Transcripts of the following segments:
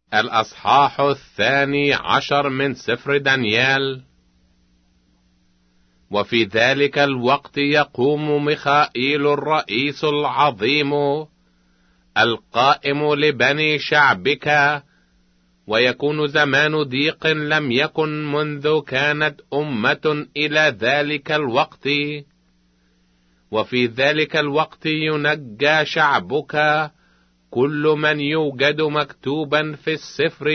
الأصحاح 12 من سفر دانيال. وفي ذلك الوقت يقوم ميخائيل الرئيس العظيم القائم لبني شعبك، ويكون زمان ضيق لم يكن منذ كانت أمة إلى ذلك الوقت. وفي ذلك الوقت ينجى شعبك كل من يوجد مكتوبا في السفر،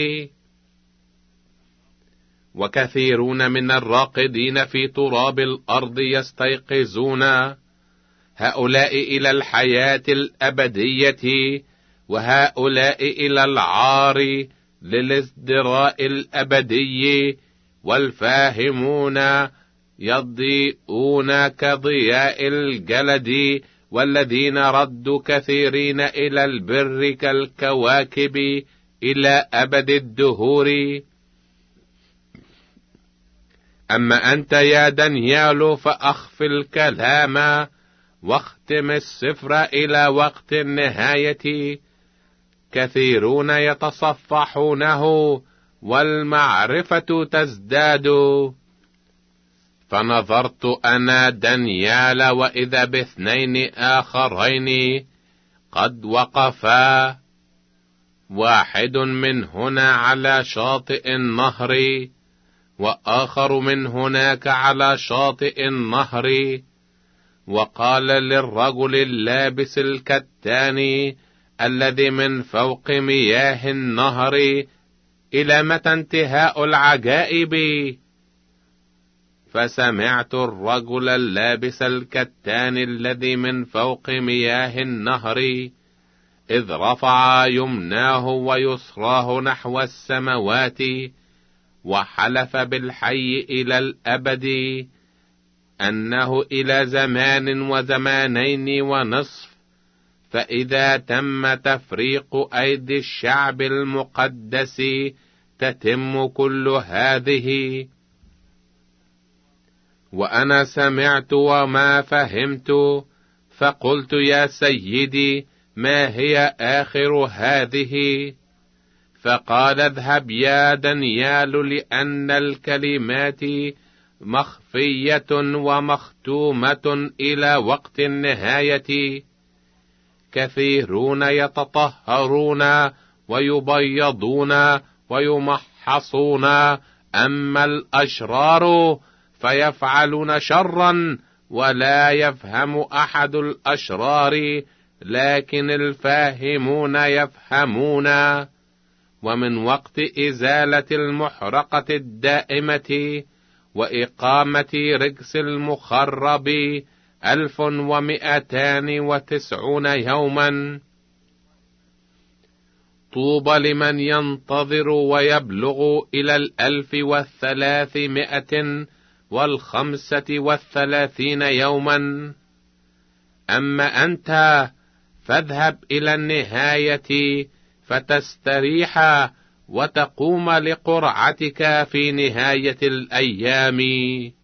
وكثيرون من الراقدين في تراب الأرض يستيقظون، هؤلاء إلى الحياة الأبدية، وهؤلاء إلى العار للازدراء الأبدي، والفاهمون يضيئون كضياء الجلد، والذين ردوا كثيرين إلى البر كالكواكب إلى أبد الدهور. أما أنت يا دانيال فأخف الكلام واختم السفر إلى وقت النهاية، كثيرون يتصفحونه والمعرفة تزداد. فنظرت أنا دانيال وإذا باثنين آخرين قد وقفا، واحد من هنا على شاطئ النهر، وآخر من هناك على شاطئ النهر. وقال للرجل اللابس الكتان الذي من فوق مياه النهر: إلى متى انتهاء العجائب؟ فسمعت الرجل اللابس الكتان الذي من فوق مياه النهر إذ رفع يمناه ويسراه نحو السماوات، وحلف بالحي إلى الأبد أنه إلى زمان وزمانين ونصف، فإذا تم تفريق أيدي الشعب المقدس تتم كل هذه. وأنا سمعت وما فهمت، فقلت: يا سيدي، ما هي آخر هذه؟ فقال: اذهب يا دانيال، لأن الكلمات مخفية ومختومة إلى وقت النهاية. كثيرون يتطهرون ويبيضون ويمحصون، أما الأشرار فيفعلون شرا، ولا يفهم أحد الأشرار، لكن الفاهمون يفهمون. ومن وقت إزالة المحرقة الدائمة وإقامة رجس المخرب 1290 يوما. طوبى لمن ينتظر ويبلغ إلى 1335 يوما. أما أنت فاذهب إلى النهاية فتستريح وتقوم لقرعتك في نهاية الأيام.